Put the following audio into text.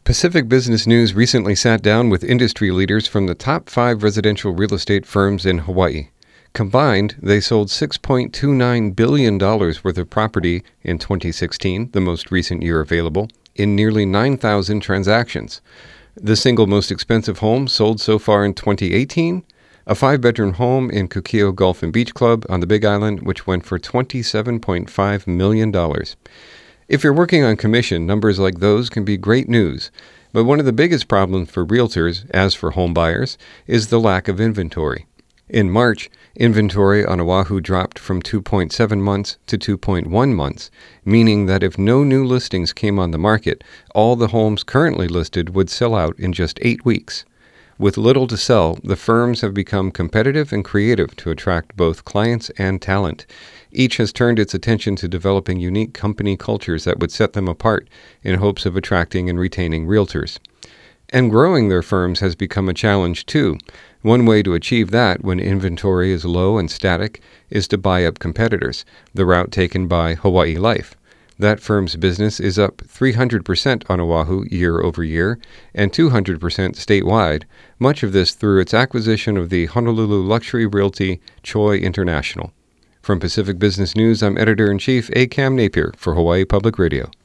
Pacific Business News recently sat down with industry leaders from the top 5 residential real estate firms in Hawaii. Combined, they sold $6.29 billion worth of property in 2016, the most recent year available, in nearly 9,000 transactions. The single most expensive home sold so far in 2018? A 5-bedroom home in Kukio Golf and Beach Club on the Big Island, which went for $27.5 million. If you're working on commission, numbers like those can be great news. But one of the biggest problems for realtors, as for home buyers, is the lack of inventory. In March, inventory on Oahu dropped from 2.7 months to 2.1 months, meaning that if no new listings came on the market, all the homes currently listed would sell out in just 8 weeks. With little to sell, the firms have become competitive and creative to attract both clients and talent. Each has turned its attention to developing unique company cultures that would set them apart in hopes of attracting and retaining realtors. And growing their firms has become a challenge too. One way to achieve that when inventory is low and static is to buy up competitors, the route taken by Hawaii Life. That firm's business is up 300% on Oahu year over year and 200% statewide, much of this through its acquisition of the Honolulu luxury realty Choi International. From Pacific Business News, I'm Editor-in-Chief A. Cam Napier for Hawaii Public Radio.